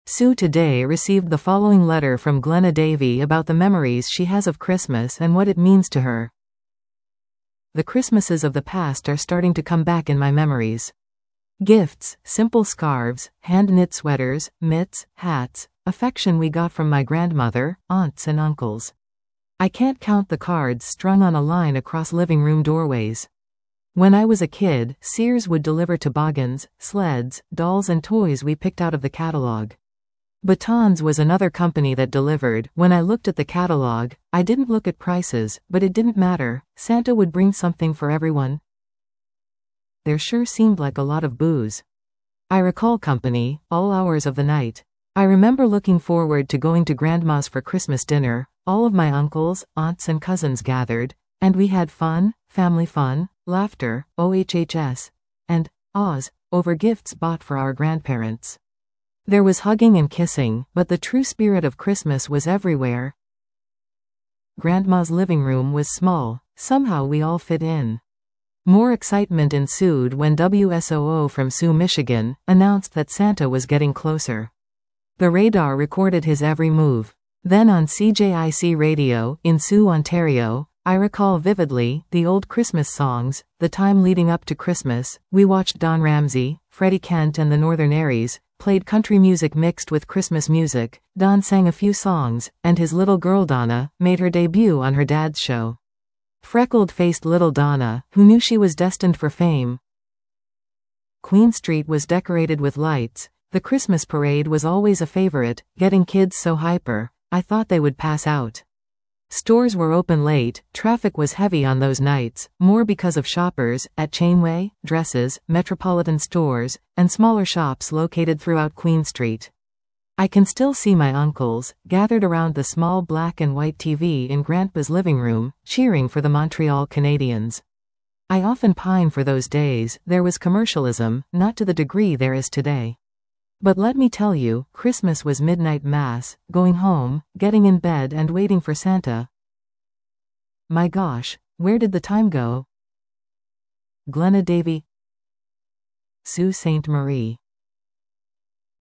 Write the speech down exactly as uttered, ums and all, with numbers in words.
Sue today received the following letter from Glenna Davy about the memories she has of Christmas and what it means to her. The Christmases of the past are starting to come back in my memories. Gifts, simple scarves, hand-knit sweaters, mitts, hats, affection we got from my grandmother, aunts and uncles. I can't count the cards strung on a line across living room doorways. When I was a kid, Sears would deliver toboggans, sleds, dolls and toys we picked out of the catalog. Batons was another company that delivered. When I looked at the catalog, I didn't look at prices, but it didn't matter. Santa would bring something for everyone. There sure seemed like a lot of booze. I recall company, all hours of the night. I remember looking forward to going to Grandma's for Christmas dinner. All of my uncles, aunts and cousins gathered, and we had fun, family fun, laughter, O H H S, and Oz, over gifts bought for our grandparents. There was hugging and kissing, but the true spirit of Christmas was everywhere. Grandma's living room was small. Somehow we all fit in. More excitement ensued when W S O O from Sioux, Michigan, announced that Santa was getting closer. The radar recorded his every move. Then on C J I C radio, in Sioux, Ontario, I recall vividly the old Christmas songs. The time leading up to Christmas, we watched Don Ramsey, Freddie Kent and the Northern Aries, played country music mixed with Christmas music. Don sang a few songs, and his little girl Donna made her debut on her dad's show. Freckled-faced little Donna, who knew she was destined for fame. Queen Street was decorated with lights. The Christmas parade was always a favorite, getting kids so hyper, I thought they would pass out. Stores were open late. Traffic was heavy on those nights, more because of shoppers at Chainway, Dresses, Metropolitan stores, and smaller shops located throughout Queen Street. I can still see my uncles, gathered around the small black and white T V in Grandpa's living room, cheering for the Montreal Canadiens. I often pine for those days. There was commercialism, not to the degree there is today. But let me tell you, Christmas was midnight mass, going home, getting in bed and waiting for Santa. My gosh, where did the time go? Glenna Davy, Sault Ste. Marie.